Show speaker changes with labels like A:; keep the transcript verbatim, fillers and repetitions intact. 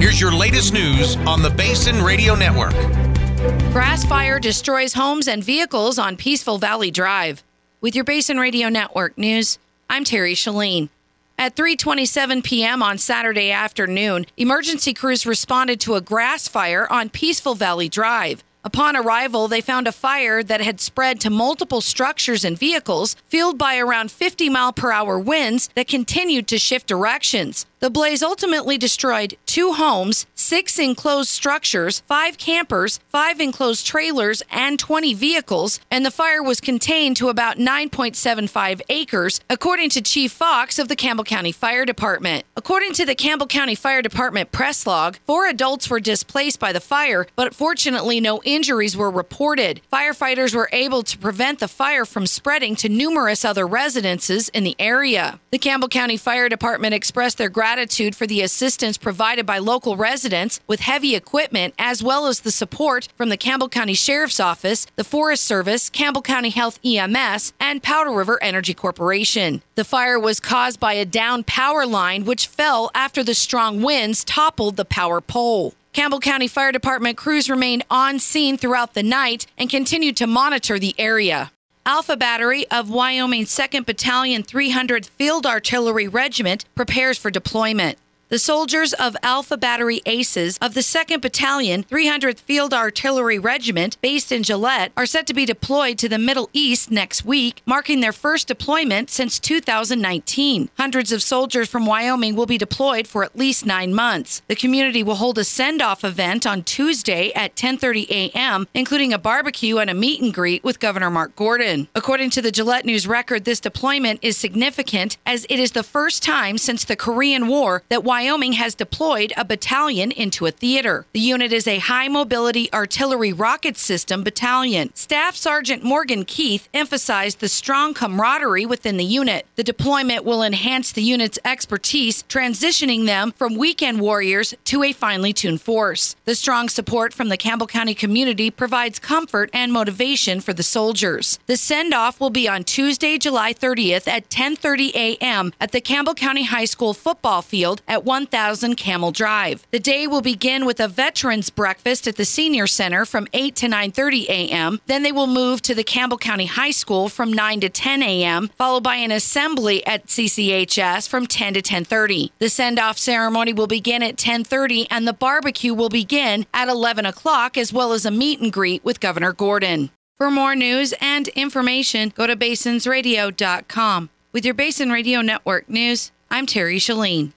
A: Here's your latest news on the Basin Radio Network.
B: Grass fire destroys homes and vehicles on Peaceful Valley Drive. With your Basin Radio Network news, I'm Terry Shalene. At three twenty-seven p.m. on Saturday afternoon, emergency crews responded to a grass fire on Peaceful Valley Drive. Upon arrival, they found a fire that had spread to multiple structures and vehicles, fueled by around fifty mile per hour winds that continued to shift directions. The blaze ultimately destroyed two homes, six enclosed structures, five campers, five enclosed trailers, and twenty vehicles, and the fire was contained to about nine point seven five acres, according to Chief Fox of the Campbell County Fire Department. According to the Campbell County Fire Department press log, four adults were displaced by the fire, but fortunately no injuries were reported. Firefighters were able to prevent the fire from spreading to numerous other residences in the area. The Campbell County Fire Department expressed their gratitude Gratitude for the assistance provided by local residents with heavy equipment, as well as the support from the Campbell County Sheriff's Office, the Forest Service, Campbell County Health E M S, and Powder River Energy Corporation. The fire was caused by a downed power line which fell after the strong winds toppled the power pole. Campbell County Fire Department crews remained on scene throughout the night and continued to monitor the area. Alpha Battery of Wyoming's second Battalion three hundredth Field Artillery Regiment prepares for deployment. The soldiers of Alpha Battery Aces of the second Battalion three hundredth Field Artillery Regiment, based in Gillette, are set to be deployed to the Middle East next week, marking their first deployment since two thousand nineteen. Hundreds of soldiers from Wyoming will be deployed for at least nine months. The community will hold a send-off event on Tuesday at ten thirty a.m., including a barbecue and a meet and greet with Governor Mark Gordon. According to the Gillette News Record, this deployment is significant as it is the first time since the Korean War that Wyoming Wyoming has deployed a battalion into a theater. The unit is a high-mobility artillery rocket system battalion. Staff Sergeant Morgan Keith emphasized the strong camaraderie within the unit. The deployment will enhance the unit's expertise, transitioning them from weekend warriors to a finely tuned force. The strong support from the Campbell County community provides comfort and motivation for the soldiers. The send-off will be on Tuesday, July thirtieth at ten thirty a.m. at the Campbell County High School football field at one thousand Camel Drive. The day will begin with a veterans breakfast at the Senior Center from eight to nine thirty a.m. Then they will move to the Campbell County High School from nine to ten a.m., followed by an assembly at C C H S from ten to ten thirty. The send-off ceremony will begin at ten thirty and the barbecue will begin at eleven o'clock, as well as a meet and greet with Governor Gordon. For more news and information, go to basins radio dot com. With your Basin Radio Network news, I'm Terry Shalene.